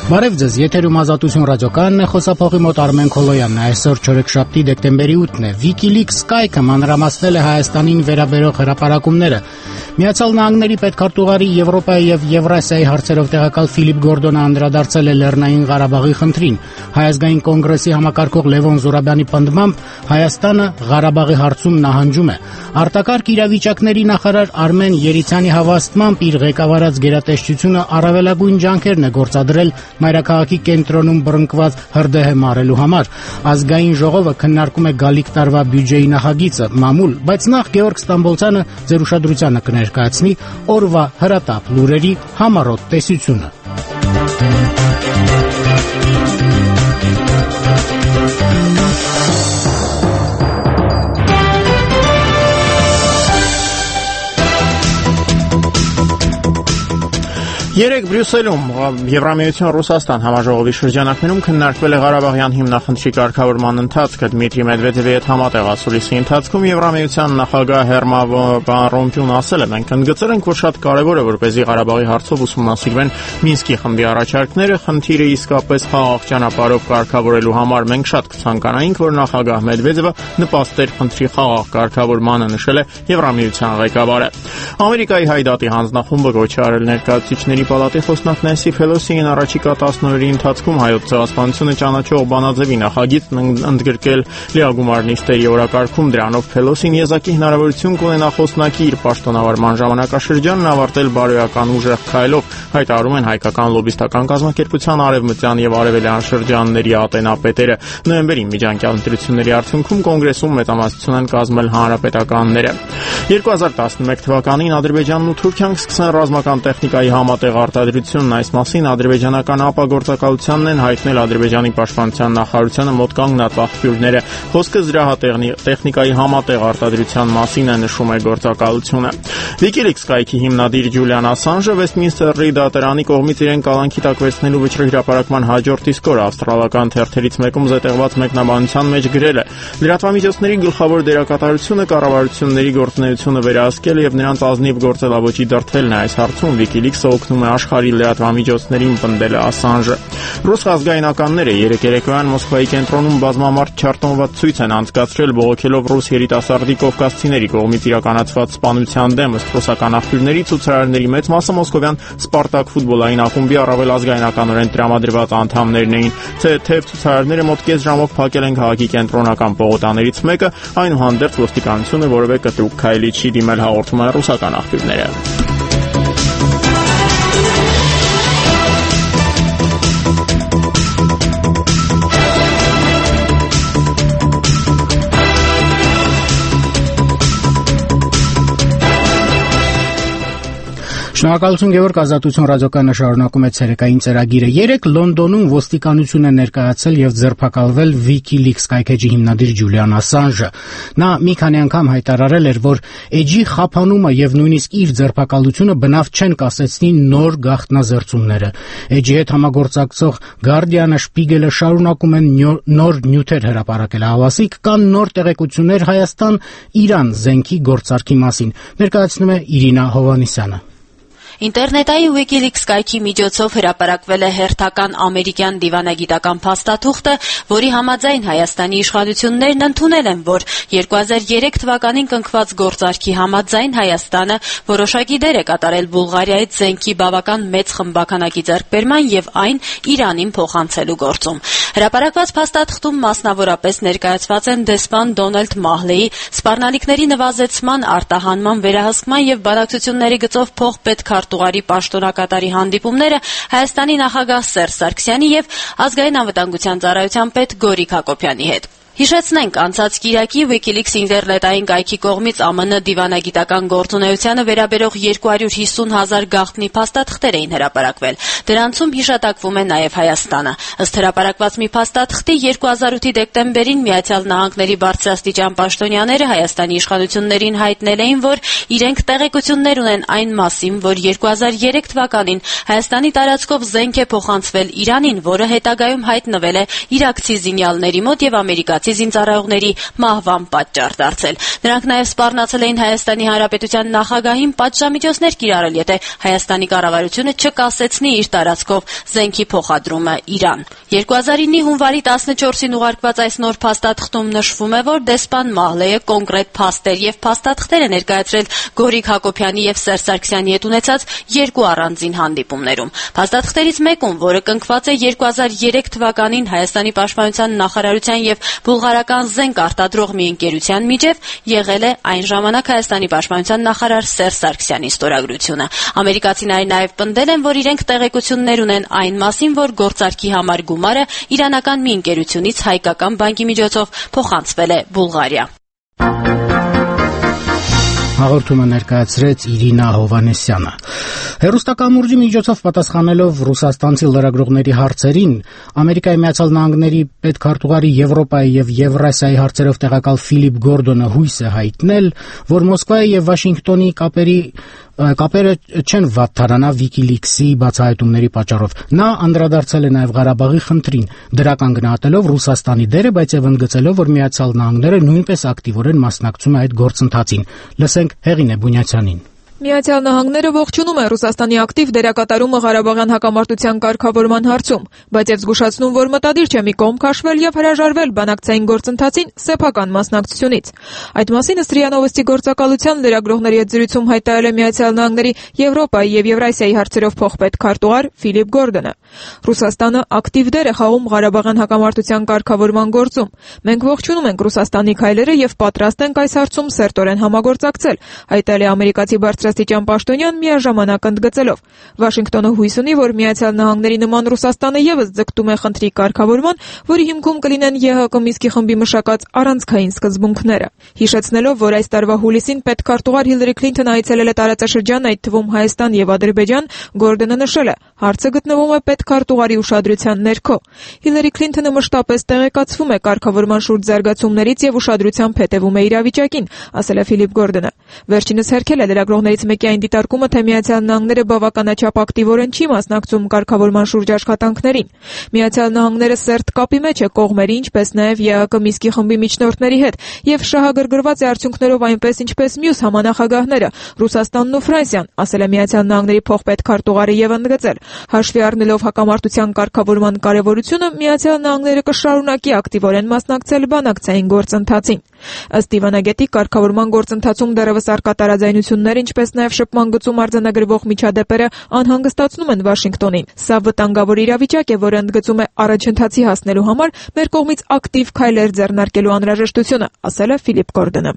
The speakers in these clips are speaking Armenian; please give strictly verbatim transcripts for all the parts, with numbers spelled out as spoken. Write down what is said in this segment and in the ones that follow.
Բարև ձեզ, եթերում Ազատություն ռադիոկայանն է, խոսափողի մոտ Արմեն Քոլոյանն է, այսօր չորեքշաբթի դեկտեմբերի ութն է։ WikiLeaks կայքը մանրամասնել է Հայաստանին վերաբերող հրապարակումները։ Միացյալ Նահանգների պետքարտուղարի Եվրոպայի եւ Եվրասիայի հարցերով տեղակալ Ֆիլիպ Գորդոնը անդրադարձել է Լեռնային Ղարաբաղի խնդրին։ Հայազգային կոնգրեսի համակարգող Լևոն Զուրաբյանի պնդմամբ Հայաստանը Ղարաբաղի հարցում նահանջում է։ Արտակարգ իրավիճակների նախարար Արմեն Երիցյանի հավաստմամբ իր ղեկավարած գերատեսչությունը առավելագույն ջանքերն է գործադրել մայրաքաղաքի կենտրոնում բռնկված հրդեհը մարելու համար։ Ազգային ժողովը քննարկում է գալիք տարվա բյուջեի նախագիծը մամուլ, բայց նախ Գեորգ Ստամբոլցյանը ձեր ուշադրությանը կներկայացնի օրվա հրատապ լուրերի համառոտ տեսությունը։ Երեկ Բրյուսելում Եվրամիություն Ռուսաստան համաժողովի շրջանակներում քննարկվել է Ղարաբաղյան հիմնախնդրի կարգավորման ընթացքը։ Դմիտրի Մեդվեդևի հետ համատեղ ասուլիսի ընթացքում Եվրամիության նախագահ Հերման վան Ռոմպյուն ասել է. «Մենք ընդգծել ենք, որ շատ կարևոր է, որպեսզի Ղարաբաղի հարցով ուսումնասիրվեն Մինսկի խմբի առաջարկները, խնդիրը իսկապես խաղաղ ճանապարհով կարգավորելու համար մենք շատ կցանկանայինք, որ նախագահ Մեդվեդևը նպաստեր խնդրի խաղաղ կարգավորմանը», նշել է Եվրամիության ղեկավարը։ Ամերիկայի Հայդատի հանձնախումբը գոչ է արել ներկայացուցիչների պալատի խոսնակ Նենսի Փելոսիին առաջիկա տասն օրերի ընթացքում հայոց ցեղասպանությունը ճանաչող բանաձևի նախագիծն ընդգրկել լիագումար նիստերի օրակարգում։ Դրանով Փելոսին եզակի հնարավորություն կունենա խոսնակի իր պաշտոնավարման ժամանակաշրջանն ավարտել բարոյական ուժեղ քայլով, հայտարարում են հայկական լոբիստական կազմակերպության արևմտյան եւ արևելյան շրջանների ատենապետերը։ Նոյեմբերի միջանկյալ ընտրությունների արդյունքում կոնգրեսում մեծամասնություն են կազմել հանրապետականները։ երկու հազար տասնմեկ թվականին Ադրբեջանն ու Թուրքիան կսկսեն ռազմական տեխնիկայի համատեղ արտադրությունն։ Այս մասին ադրբեջանական ապագործակալությանն են հայտնել Ադրբեջանի պաշտպանության նախարարությանը մոտ կանգնած աղբյուրները։ Խոսքը զրահատեխնիկայի համատեղ արտադրության մասին է, նշում է գործակալությունը։ WikiLeaks կայքի հիմնադիր Ջուլիան Ասանժը Վեսթմինստերի դատարանի կողմից իրեն կալանքի տակ վերցնելու վճռի հրապարակման հաջորդ իսկ օրը ավստրալիական թերթերից մեկում զետեղված մեկնաբանության մեջ գրել է. «Լրատվամիջոցների գլխավոր դերակատարությունը կառավարությունների գործունեությունը վերահսկել եւ նրանց ազնիվ գործելավոճի դրդելն է այս հարցում։ WikiLeaks-ը օգնում է աշխարհի լրատվամիջոցներին», պնդել է Ասանժը։ Ռուս ազգայնականները երեկ երեկոյան Մոսկվայի կենտրոնում բազմամարդ չարտոնված ցույց են անցկացրել, բողոքելով ռուս երիտասարդի կովկասցիների կողմից իրականացված սպանության դեմ։ Ըստ ռուսական աղբյուրների, ցուցարարների մեծ մասը մոսկովյան Սպարտակ ֆուտբոլային ակումբի առավել ազգայնականորեն տրամադրված անդամներն էին։ Թեև ցուցարարները մոտ կես ժամով փակել են քաղաքի կենտրոնական պողոտաներից մեկը, այնուհանդերձ ոստիկանությունը որևէ կտրուկ քայլի չի դիմել, հաղորդում են ռուսական աղբյուրները։ Շնորհակալություն Գեորգ, Ազատություն ռադիոկայանը շարունակում է ցերեկային ծրագիրը։ Երեկ Լոնդոնում ոստիկանություն է ներկայացել եւ ձերբակալվել WikiLeaks կայքեջի հիմնադիր Ջուլիան Ասանժը։ Նա մի քանի անգամ հայտարարել էր, որ էջի խափանումը եւ նույնիսկ իր ձերբակալությունը բնավ չեն կասեցնի նոր գաղտնազերծումները։ Էջի հետ համագործակցող Guardian-ը, Spiegel-ը շարունակում են նոր նյութեր հրապարակել, հավասիկ կան նոր տեղեկություններ Հայաստան-Իրան զենքի գործարքի մասին։ Ներկայացնում է Իրինա Հովանիսյանը։ Ինտերնետային WikiLeaks կայքի միջոցով հրապարակվել է հերթական ամերիկյան դիվանագիտական փաստաթուղթը, որի համաձայն Հայաստանի իշխանություններն ընդունել են, որ երկու հազար երեք թվականին կնքված գործարքի համաձայն Հայաստանը որոշակի դեր է կատարել Բուլղարիայից զենքի բավական մեծ խմբականակի ձեռքբերման եւ այն Իրանին փոխանցելու գործում։ Հրապարակված փաստաթղթում մասնավորապես ներկայացված են դեսպան Դոնալդ Մահլեի սպառնալիքների նվազեցման, արտահանման, վերահսկման եւ բանակցությունների գծով փոխպետքարտուղարի պաշտոնակատարի հանդիպումները Հայաստանի նախագահ Սերժ Սարգսյանի եւ ազգային անվտանգության ծառայության պետ Գորիկ Հակոբյանի հետ։ Հիշեցնենք, անցած կիրակի WikiLeaks ինտերնետային կայքի կողմից ԱՄՆ դիվանագիտական գործունեությանը վերաբերող երկու հարյուր հիսուն հազար գաղտնի փաստաթղթեր էին հրապարակվել։ Դրանցում հիշատակվում է նաև Հայաստանը։ Ըստ հրապարակված մի փաստաթղթի երկու հազար ութի դեկտեմբերին Միացյալ Նահանգների բարձրաստիճան պաշտոնյաները Հայաստանի իշխանություններին հայտնել էին, որ իրենք տեղեկություններ ունեն այն մասին, որ երկու հազար երեք թվականին Հայաստանի տարածքով զենք է փոխանցվել Իրանին, որը հետագայում հայտնվել է իրաքցի զինյալների մոտ եւ ամերիկացի փախստացի զինծառայողների մահվան պատճառ դարձել։ Նրանք նաև սպառնացել էին Հայաստանի Հանրապետության նախագահին պատժամիջոցներ կիրառել, եթե Հայաստանի կառավարությունը չկասեցնի իր տարածքով զենքի փոխադրումը Իրան։ երկու հազար իննի հունվարի տասնչորսին ուղարկված այս նոր փաստաթղթում նշվում է, որ դեսպան Մահլեյը կոնկրետ փաստեր եւ փաստաթղթեր է ներկայացրել Գորիկ Հակոբյանի եւ Սերժ Սարգսյանի հետ ունեցած երկու առանձին հանդիպումներում։ Փաստաթղթերից մեկում, որը կնքված է երկու հազար երեք թվականին Հայաստանի պաշտպանության նախարարության եւ բուլղարական զենք արտադրող մի ընկերության միջև, եղել է այն ժամանակ Հայաստանի պաշտպանության նախարար Սերժ Սարգսյանի ստորագրությունը։ Ամերիկացիները նաեւ պնդել են, որ իրենք տեղեկություններ ունեն այն մասին, որ գործարքի համար գումարը իրանական մի ընկերությունից հայկական բանկի միջոցով փոխանցվել է Բուլղարիա։ Հաղորդումը ներկայացրեց Իրինա Հովանեսյանը։ Հեռուստակամուրջի միջոցով պատասխանելով ռուսաստանցի լրագրողների հարցերին, Ամերիկայի Միացյալ Նահանգների պետքարտուղարի Եվրոպայի եւ Եվրասիայի հարցերով տեղակալ Ֆիլիպ Գորդոնը հույս է հայտնել, որ Մոսկվայի եւ Վաշինգտոնի կապերի կապերը չեն վատթարանա Wikileaks-ի բացահայտումների պատճառով։ Նա անդրադարձել է նաև Ղարաբաղի խնդրին, դրական գնահատելով Ռուսաստանի դերը, բայց եւ ընդգծելով, որ Միացյալ Նահանգները նույնպես ակտիվորեն մասնակցում է այդ գործընթացին։ Լսենք Հեղինե Բունյացյանին։ Միացյալ Նահանգները ողջունում է Ռուսաստանի ակտիվ դերակատարումը Ղարաբաղյան հակամարտության կարգավորման հարցում, բայց եւ զգուշացնում, որ մտադիր չէ մի կողմ քաշվել եւ հրաժարվել բանակցային գործընթացին սեփական մասնակցությունից։ Այդ մասին ըստ ՌԻԱ Նովոստի գործակալության լրագրողների հետ զրույցում հայտարարել է Միացյալ Նահանգների Եվրոպայի եւ Եվրասիայի հարցերով փոխպետ քարտուղար Ֆիլիպ Գորդոնը։ Ռուսաստանը ակտիվ դեր է խաղում Ղարաբաղյան հակամարտության կարգավորման գործում։ Մենք ողջունում ենք Ռուսաստանի քայլերը եւ պատրաստ ենք այս հարցում սերտորեն համագործակցել, հայտարարել է ամերիկացի բարձրաստիճան պաշտոնյան միաժամանակ ընդգծելով. Վաշինգտոնը հույս ունի, որ Միացյալ Նահանգների նման Ռուսաստանը եւս ձգտում է խնդրի կարգավորման, որի հիմքում կլինեն ԵՀԿ Մինսկի խմբի մշակած առանցքային սկզբունքները։ Հիշեցնելով, որ այս տարվա հուլիսին պետքարտուղար Հիլարի Քլինթոնը այցելել է տարածաշրջան, այդ թվում Հայաստան եւ Ադրբեջան, Գորդոնը նշել է. հարցը գտնվում է պետքարտուղարի ուշադրության ներքո։ Հիլարի Քլինթոնը մշտապես տեղեկացվում է կարգավորման շուրջ զարգացումներից եւ ուշադրությամբ հետեւում է իրավիճակին, ասել է Ֆիլիպ Գորդոնը։ Վերջինս հերքել է լրագրողներից մեկի այն դիտարկումը, թե Միացյալ Նահանգները բավականաչափ ակտիվորեն չի մասնակցում կարգավորման շուրջ աշխատանքներին։ Միացյալ Նահանգները սերտ կապի մեջ է կողմերի, ինչպես նաեւ ԵԱԿ Մինսկի խմբի միջնորդների հետ, եւ շահագրգռված է արդյունքներով այնպես, ինչպես մյուս համանախագահները Ռուսաստանն ու Ֆրանսիան, ասել է Միացյալ Նահանգների փոխպետ քարտուղարը եւ ընդգծել. հաշվի առնելով հակամարտության կարգավորման կարեւորությունը, Միացյալ Նահանգները կշարունակի ակտիվորեն մասնակցել բանակցային գործընթացին։ Ըստ դիվանագետի, կարգավորման գործընթացում դեռևս առկա տարաձայնություններ, ինչպես նաև շփման գծում արձանագրվող միջադեպերը անհանգստացնում են Վաշինգտոնին։ Սա վտանգավոր իրավիճակ է, որը ընդգծում է առաջընթացի հասնելու համար մեր կողմից ակտիվ քայլեր ձեռնարկելու անհրաժեշտությունը, ասել է Ֆիլիպ Գորդոնը։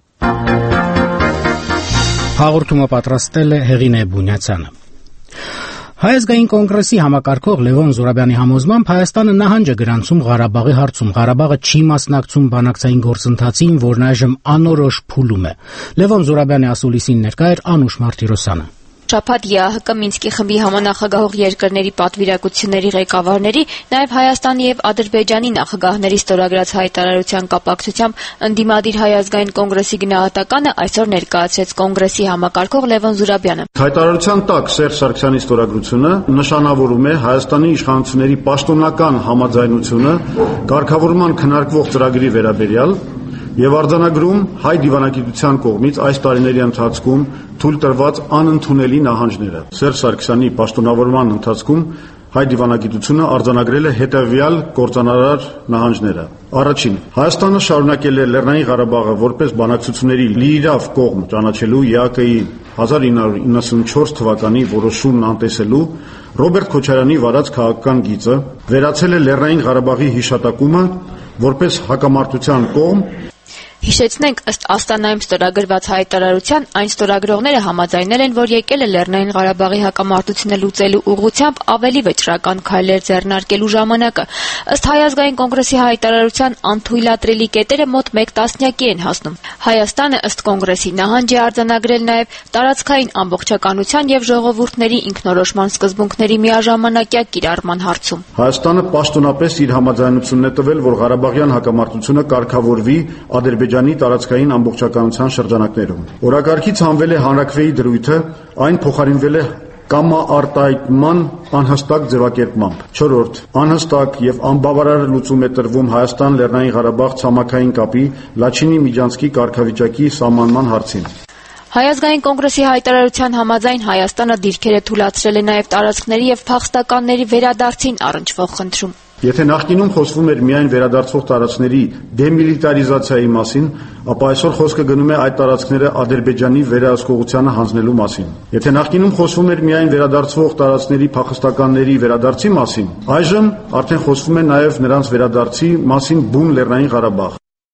Հաղորդումը պատրաստել է Հեղինե Բունյացյանը։ Հայ ազգային կոնգրեսի համակարգող Լևոն Զուրաբյանի համոզմամբ Հայաստանը նահանջ է գրանցում Ղարաբաղի հարցում։ Ղարաբաղը չի մասնակցում բանակցային գործընթացին, որն այժմ անորոշ փուլում է։ Լևոն Զուրաբյանի ասուլիսին ներկա էր Անուշ Մարտիրոսյանը։ Շաբաթ ԵԱՀԿ Մինսկի խմբի համանախագահող երկրների պատվիրակությունների ղեկավարների, նաև Հայաստանի եւ Ադրբեջանի նախագահների ստորագրած հայտարարության կապակցությամբ ընդդիմադիր Հայ ազգային կոնգրեսի գնահատականը այսօր ներկայացրեց կոնգրեսի համակարգող Լևոն Զուրաբյանը։ Հայտարարության տակ Սերժ Սարգսյանի ստորագրությունը նշանավորում է Հայաստանի իշխանությունների պաշտոնական համաձայնությունը կարգավորման քննարկվող ծրագրի վերաբերյալ եւ արձանագրում հայ դիվանագիտության կողմից այս տարիների ընթացքում թույլ տրված անընդունելի նահանջները։ Սերժ Սարգսյանի պաշտոնավորման ընթացքում հայ դիվանագիտությունը արձանագրել է հետևյալ կործանարար նահանջները։ Առաջին, Հայաստանը շարունակել է Լեռնային Ղարաբաղը որպես բանակցությունների լիիրավ կողմ ճանաչելու ԵԱԿ-ի հազար ինը հարյուր իննսունչորս թվականի որոշումն անտեսելու Ռոբերտ Քոչարյանի վարած քաղաքական գիծը, վերացել է Լեռնային Ղարաբաղի հիշատակումը որպես հակամարտության կողմ։ Հիշեցնենք, ըստ Աստանայում ստորագրված հայտարարության, այն ստորագրողները համաձայնել են, որ եկել է Լեռնային Ղարաբաղի հակամարտությունը լուծելու ուղղությամբ ավելի վճռական քայլեր ձեռնարկելու ժամանակը։ Ըստ Հայ ազգային կոնգրեսի հայտարարության, անթույլատրելի կետերը մոտ մեկ տասնյակի են հասնում։ Հայաստանը, ըստ կոնգրեսի, նահանջ է արձանագրել նաև տարածքային ամբողջականության եւ ժողովուրդների ինքնորոշման սկզբունքների միաժամանակյա կիրառման հարցում։ Հայաստանը պաշտոնապես իր համաձայնությունն է տվել, որ Ղարաբաղյան հակամարտությունը կարգավորվի Ադրբեջանի տարածքային ամբողջականության շրջանակներում։ Օրակարգից հանվել է հանրաքվեի դրույթը, այն փոխարինվել է կամաարտահայտման անհստակ ձևակերպմամբ։ Չորրորդ. Անհստակ եւ անբավարար լուծում է տրվում Հայաստան-Լեռնային Ղարաբաղ ցամաքային կապի Լաչինի միջանցքի կարգավիճակի սահմանման հարցին։ Հայ ազգային կոնգրեսի հայտարարության համաձայն Հայաստանը դիրքեր է թույլատրել է նաև տարածքների եւ փախստականների վերադարձին առնչվող խնդրում։ Եթե նախկինում խոսվում էր միայն վերադարձվող տարածքների դեմիլիտարիզացիայի մասին, ապա այսօր խոսքը գնում է այդ տարածքները Ադրբեջանի վերահսկողությանը հանձնելու մասին։ Եթե նախկինում խոսվում էր միայն վերադարձվող տարածքների փախստականների վերադարձի մասին, այժմ արդեն խոսվում է նաև նրանց վերադարձի մասին բուն Լեռնային Ղարաբաղ։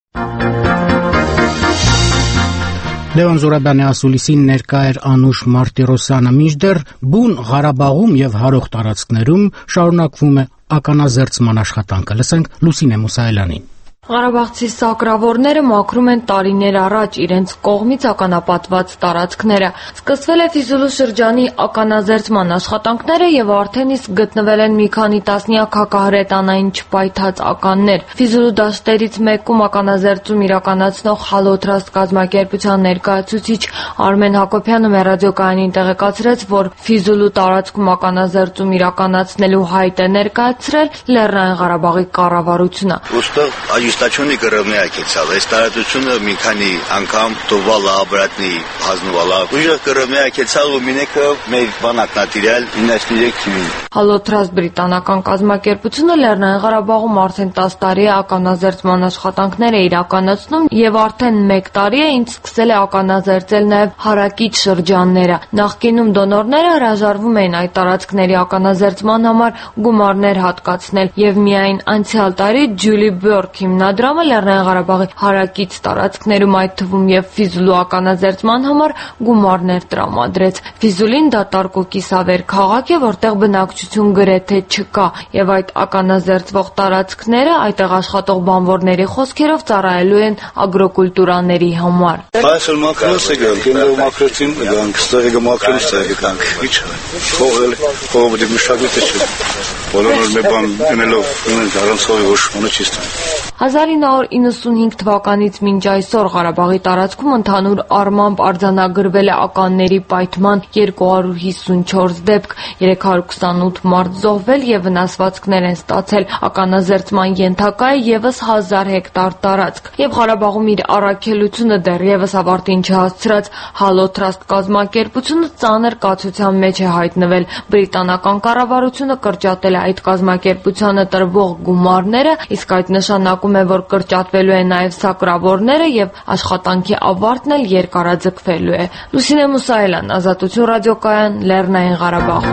Լեոն Զուրաբյանի ասուլիսին ներկա էր Անուշ Մարտիրոսյանը, մինչդեռ բուն Ղարաբաղում եւ հարող տարածքներում շարունակվում է ականազերծման աշխատանքը։ Լսենք Լուսինե Մուսայելյանին։ Ղարաբաղցի սակրավորները մաքրում են տարիներ առաջ իրենց կողմից ականապատված տարածքները։ Սկսվել է Ֆիզուլու շրջանի ականազերծման աշխատանքները եւ արդեն իսկ գտնվել են մի քանի տասնյակ հակահրետանային չպայթած ականներ։ Ֆիզուլու դաշտերից մեկում ականազերծում իրականացնող Հալոթրաստ կազմակերպության ներկայացուցիչ Արմեն Հակոբյանը մեր ռադիոկայանին տեղեկացրեց, որ Ֆիզուլու տարածքում ականազերծում իրականացնելու հայտ է ներկայացրել Լեռնային Ղարաբաղի կառավարությունը։ Աջustacionii կրովնեա կեցավ, այս տարածությունը մի քանի անգամ տովալա, обратный հանձնվալա։ Ուժը կրովնեա կեցավ ու մինեքը մեր բանակն ատիրյալ իննասնիրեք թիմին։ Հալոթրաստ բրիտանական կազմակերպությունը Լեռնային Ղարաբաղում արդեն տասը տարի է ականազերծման աշխատանքներ է իրականացնում եւ արդեն մեկ տարի է ինչ սկսել է ականազերծել նաեւ հարակից շրջանները։ Նախկինում դոնորները հրաժարվում էին այդ տարածքների ականազերծման համար գումարներ հատկացնել եւ միայն անցյալ տարի Ջուլի Բյորք հիմնադրամը Լեռնային Ղարաբաղի հարակից տարածքներում, այդ թվում եւ Ֆիզուլու ականազերծման համար գումարներ տրամադրեց։ Ֆիզուլին դատարկ ու կիսավեր քաղաք է, որտեղ բնակչություն գրեթե չկա, եւ այդ ականազերծվող տարածքները այդտեղ աշխատող բանվորների խոսքերով ծառայելու են ագրոկուլտուրաների համար։ Այսօր մակրոս է գանք, այնտեղ մակրոսին գանք, ստեղը մակրոս է գանք։ Ինչ փողել, փողը մշակույթը չէ։ Բոլորը մի բան ունելով ունեն առանց ոչ ոչինչ չստան։ հազար ինը հարյուր իննսունհինգ թվականից մինչ այսօր Ղարաբաղի տարածքում ընդհանուր առմամբ արձանագրվել է ականների պայթման երկու հարյուր հիսունչորս դեպք, երեք հարյուր քսանութ մարդ զոհվել եւ վնասվածքներ են ստացել։ Ականազերծման ենթակա է եւս հազար հեկտար տարածք, եւ Ղարաբաղում իր առաքելությունը դեռևս ավարտին չհասցրած Հալոթրաստ կազմակերպությունը ծանր կացության մեջ է հայտնվել։ Բրիտանական կառավարությունը կրճատել է այդ կազմակերպությանը տրվող գումարները, իսկ այդ նշանակում է, որ կրճատվելու է նաև սակրավորները եւ աշխատանքի ավարտն էլ երկարաձգվելու է։ Լուսինե Մուսայելյան, Ազատություն ռադիոկայան, Լեռնային Ղարաբաղ։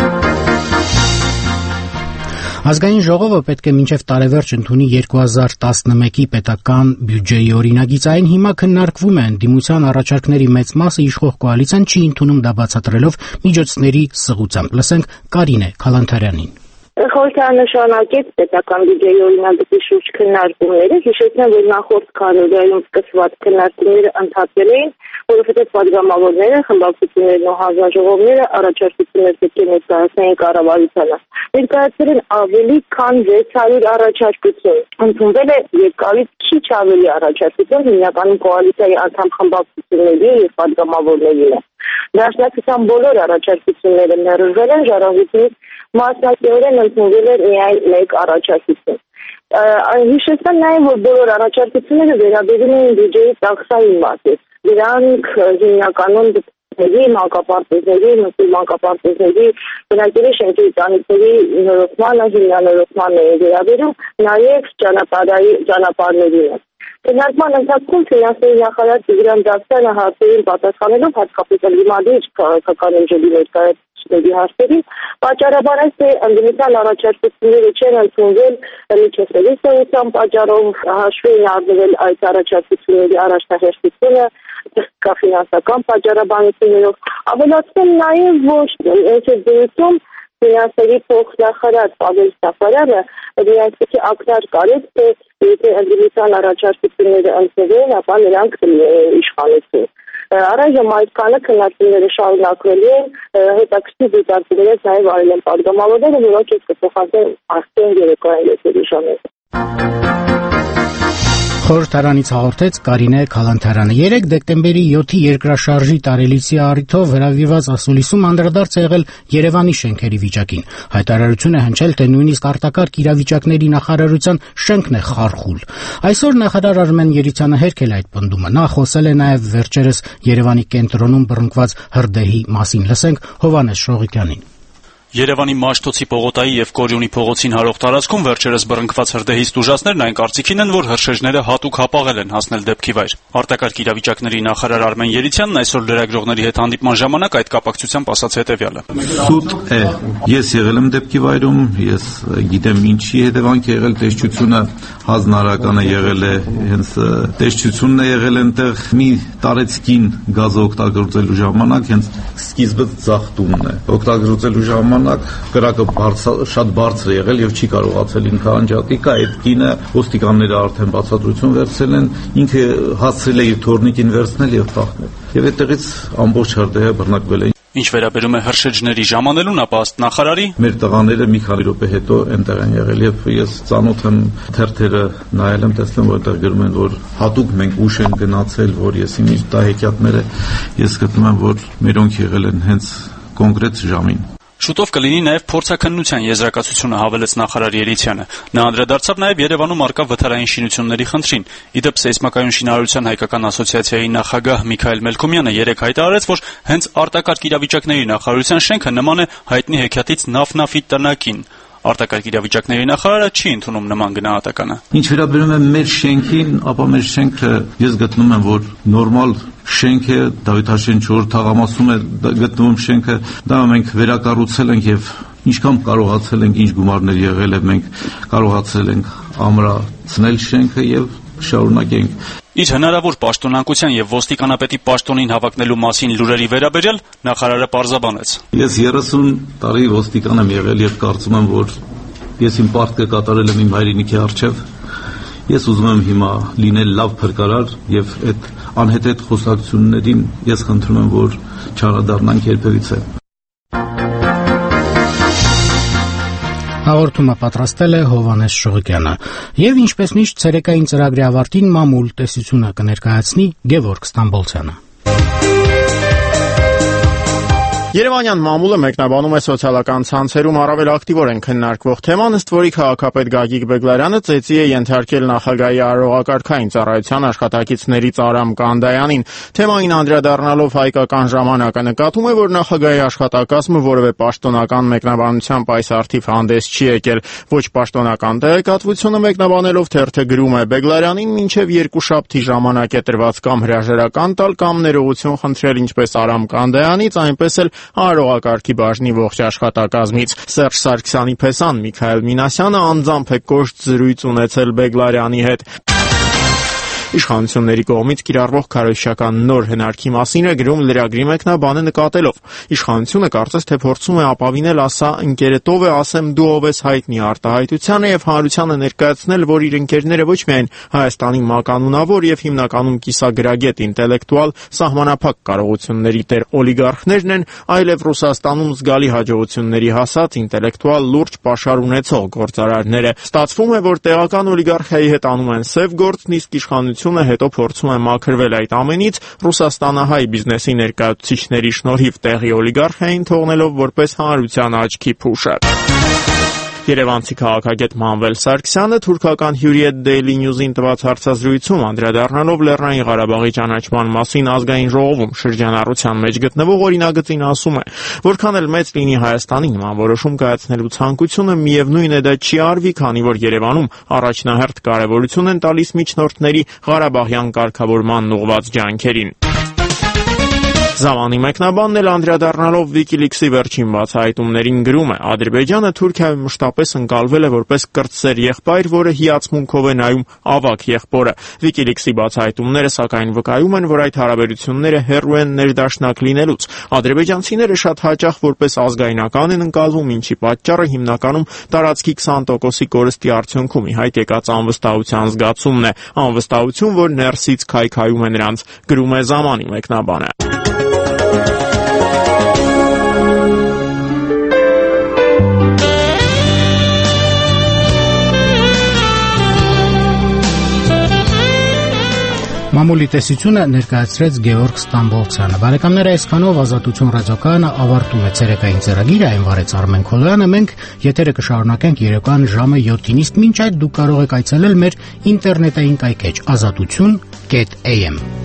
Ազգային ժողովը պետք է մինչև տարեվերջ ընդունի երկու հազար տասնմեկի պետական բյուջեի օրինագիծային, հիմա քննարկվում է ընդդիմության առաջարկների մեծ մասը իշխող կոալիցիան չի ընդունում, դա բացատրելով միջոցների սղությամբ։ Լսենք Կարինե Քալանթարյանին։ Խորհրդարանը շարունակեց պետական բյուջեի օրինագծի շուրջ քննարկումները, հիշեցնեմ, որ նախորդ քարոզայում սկսված քննարկումները ընթացել էին, որովհետև պատգամավորները, խմբակցություններն ու հանձնաժողովները առաջարկություններ պետք է ներկայացնեին կառավարությանը։ Ներկայացրել են ավելի քան վեց հարյուր առաջարկություն։ Ընդունվել է երկարից քիչ ավելի առաջարկություն, հիմնականում կոալիցիայի անդամ խմբակցությունների եւ պատգամավորների։ Դաշնակցության բոլոր առաջարկությունները ներառվել են, ժառանգությունից մասնակցորեն ընդունվել է միայն մեկ առաջարկություն։ Հիշեցնեմ նաև, որ բոլոր առաջարկությունները վերաբերում են բյուջեի տաքսային մասին։ Դրանք հիմնականում դպրոցների, մանկապարտեզների, մանկապարտեզների, բնակելի շենքերի տանիքների նորոգմանը, հիմնանորոգմանն է վերաբերում, նաև ճանապարհներին։ Քննարկման ընթացքում ֆինանսների նախարար Տիգրան Դավթյանը հարցերին պատասխանելով հատկապես ընդդիմադիր քաղաքական ուժերի ներկայացուցիչների հարցերին պատճառաբանեց, թե ընդդիմության առաջարկությունները չեն ընդունվել միջոցների սերության պատճառով, հաշվի են առնվել այդ առաջարկությունների առաջնահերթությունը ֆինանսական պատճառաբանություններով։ Ավելացնել նաև, որ այս դեպքում ֆինանսերի փոխնախարար Պավել Սաֆարյանը միայնքի ակնարկ կարեց, թե եթե ընդդիմության առաջարկությունները ընդունվեն, ապա նրանք իշխանություն։ Առայժմ այդքանը քննարկումները շարունակվելու են, հետաքրքիր դիտարկումներ նաև արել են պատգամավորները, որոնք ես կփոխանցեմ արդեն երեկոյան եթերի ժամերին։ Խորհրդարանից հաղորդեց Կարինե Քալանթարյանը։ երեք դեկտեմբերի յոթի երկրաշարժի տարելիցի առիթով հրավիրված ասուլիսում անդրադարձ է եղել Երևանի շենքերի վիճակին։ Հայտարարություն է հնչել, թե նույնիսկ արտակարգ իրավիճակների նախարարության շենքն է խարխուլ։ Այսօր նախարար Արմեն Երիցյանը հերքել այդ պնդումը։ Նա խոսել է նաև վերջերս Երևանի կենտրոնում բռնկված հրդեհի մասին։ Լսենք Հովհաննես Շողիկյանին։ Երևանի Մաշտոցի պողոտայի եւ Կորյունի փողոցին հարող տարածքում վերջերս բռնկված հրդեհի ստուժածներն այն կարծիքին են, որ հրշեջները հատուկ հապաղել են հասնել դեպքի վայր։ Արտակարգ իրավիճակների նախարար Արմեն Երիցյանն այսօր լրագրողների հետ հանդիպման ժամանակ այդ կապակցությամբ ասաց հետեւյալը. Սուտ է, ես եղել եմ դեպքի վայրում, ես գիտեմ ինչի հետևանք է եղել, տեսչությունը հանրականը եղել է, հենց տեսչությունն է եղել այնտեղ մի տարեցկին գազը օգտագործելու ժամանակ, հենց սկիզբը ծախտումն է օգտագործելու ժամանակ կրակը շատ բարձր է եղել եւ չի կարողացել ինքը անջատի, կա այդ կինը ոստիկանները արդեն բացատրություն վերցրել են, ինքը հասցրել է իր թորնիկին վերցնել եւ թաղնել։ Եվ այդտեղից ամբողջ հրդեհը բռնակվել է։ Ինչ վերաբերում է հրշեջների ժամանելուն, ապա ըստ նախարարի մեր տղաները մի քանի րոպե հետո այնտեղ են եղել եւ ես ծանոթ եմ թերթերը նայել եմ, տեսնում եմ որտեղ գրում են, որ հատուկ մենք ուշ են գնացել, որ ես իմ տահեկյատները ես գտնում եմ, որ մերոնք եղել են հենց կոնկրետ ժամին։ Շուտով կլինի նաև փորձաքննության եզրակացությունը, հավելեց նախարար Երիցյանը։ Նա անդրադարձավ նաև Երևանում առկա վթարային շինությունների խնդրին։ Իդեպ Սեյսմակայուն շինարարության հայկական ասոցիացիայի նախագահ Միքայել Մելքոմյանը երեկ հայտարարեց, որ հենց արտակարգ իրավիճակների նախարարության շենքը նման է հայտնի հեքիաթից Նաֆ-Նաֆի տնակին։ Արտակարգ իրավիճակների նախարարը չի ընդունում նման գնահատականը։ Ինչ վերաբերում է մեր շենքին, ապա մեր շենքը ես գտնում եմ, որ նորմալ շենք է, Դավիթաշեն չորրորդ թաղամասում է գտնվում շենքը, դա մենք վերակառուցել ենք եւ ինչքան կարողացել ենք, ինչ գումարներ եղել է, մենք կարողացել ենք ամրացնել շենքը եւ շարունակենք։ Իր հնարավոր պաշտոնանկության եւ ոստիկանապետի պաշտոնին հավակնելու մասին լուրերի վերաբերյալ նախարարը պարզաբանեց. Ես երեսուն տարի ոստիկան եմ եղել եւ կարծում եմ, որ ես իմ պարտքը կատարել եմ իմ հայրենիքի առջեւ։ Ես ուզում եմ հիմա լինել լավ փրկարար եւ այդ անհետ խոսակցություններին ես խնդրում եմ, որ չարադառնանք երբևիցե։ Հաղորդումը պատրաստել է Հովհաննես Շողիկյանը։ Եվ ինչպես միշտ ցերեկային ծրագրի ավարտին մամուլ տեսությունը կներկայացնի Գևորգ Ստամբոլցյանը։ Երևանյան մամուլը մեկնաբանում է սոցիալական ցանցերում առավել ակտիվորեն քննարկվող թեման, ըստ որի քաղաքապետ Գագիկ Բեգլարյանը ծեծի է ենթարկել նախագահի արարողակարգային ծառայության աշխատակիցներից Արամ Կանդայանին։ Թեմային անդրադառնալով հայկական ժամանակը նկատում է, որ նախագահի աշխատակազմը որևէ պաշտոնական մեկնաբանությամբ այս արդիվ հանդես չի եկել։ Ոչ պաշտոնական տեղեկատվությունը մեկնաբանելով թերթը գրում է. Բեգլարյանին մինչև երկուշաբթի ժամանակ է տրված կամ հրաժարական տալ կամ ներողություն խնդրել ինչպես Արամ Կանդայանից, այնպես էլ արարողակարգի բաժնի ողջ աշխատակազմից։ Սերժ Սարգսյանի փեսան Միքայել Մինասյանը անձամբ է կոշտ զրույց ունեցել Բեգլարյանի հետ։ Իշխանությունների կողմից կիրառվող քարոզչական նոր հնարքի մասին է գրում լրագրի մեկնաբանը նկատելով. Իշխանությունը կարծես թե փորձում է ապավինել ասա ընկերետով է, ասեմ դու ով ես հայտնի արտահայտությանը եւ հանրությանը ներկայացնել, որ իր ընկերները ոչ միայն Հայաստանի մականունավոր եւ հիմնականում կիսագրագետ ինտելեկտուալ սահմանափակ կարողությունների տեր օլիգարխներն են, այլև Ռուսաստանում զգալի հաջողությունների հասած ինտելեկտուալ լուրջ պաշար ունեցող գործարարներ է։ Ստացվում է, որ տեղական օլիգարխիայի հետ անում են սև գործ, իսկ իշխանությունը հետո փորձում է մաքրվել այդ ամենից, ռուսաստանահայ բիզնեսի ներկայացուցիչների շնորհիվ տեղի օլիգարխիային թողնելով որպես հանրության աչքի փուշը։ Երևանցի քաղաքագետ Մանվել Սարգսյանը թուրքական Hürriyet Daily News-ին տված հարցազրույցում անդրադառնալով Լեռնային Ղարաբաղի ճանաչման մասին ազգային ժողովում շրջանառության մեջ գտնվող օրինագծին ասում է, որքան էլ մեծ լինի Հայաստանի նման որոշում կայացնելու ցանկությունը, միևնույն է դա չի արվի, քանի որ Երևանում առաջնահերթ կարևորություն են տալիս միջնորդների Ղարաբաղյան կարգավորման ուղղված ջանքերին։ Զավանի մեկնաբանն էլ անդրադառնալով WikiLeaks-ի վերջին բացահայտումներին գրում է. Ադրբեջանը Թուրքիայում մշտապես ընկալվել է որպես կրտսեր եղբայր, որը հիացմունքով է նայում ավագ եղբորը։ WikiLeaks-ի բացահայտումները սակայն վկայում են, որ այդ հարաբերությունները հեռու են ներդաշնակ լինելուց։ Ադրբեջանցիները շատ հաճախ որպես ազգայնական են ընկալվում, ինչի պատճառը հիմնականում տարածքի քսան տոկոսի կորստի արդյունքում ի հայտ եկած անվստահության զգացումն է, անվստահություն, որ ներսից քայքայում է նրանց, գրում է Զամանի մեկնաբանը։ Մամուլի տեսությունը ներկայացրեց Գեորգ Ստամբոլցյանը։ Բարեկամներ, այսքանով Ազատություն ռադիոկայանը ավարտում է ցերեկային ծրագիրը, այն վարեց Արմեն Քոլոյանը։ Մենք եթերը կշարունակենք երեկոյան ժամը յոթին, իսկ մինչ այդ դուք կարող եք այցելել մեր ինտերնետային կայքեջ ազատություն կետ էյ էմ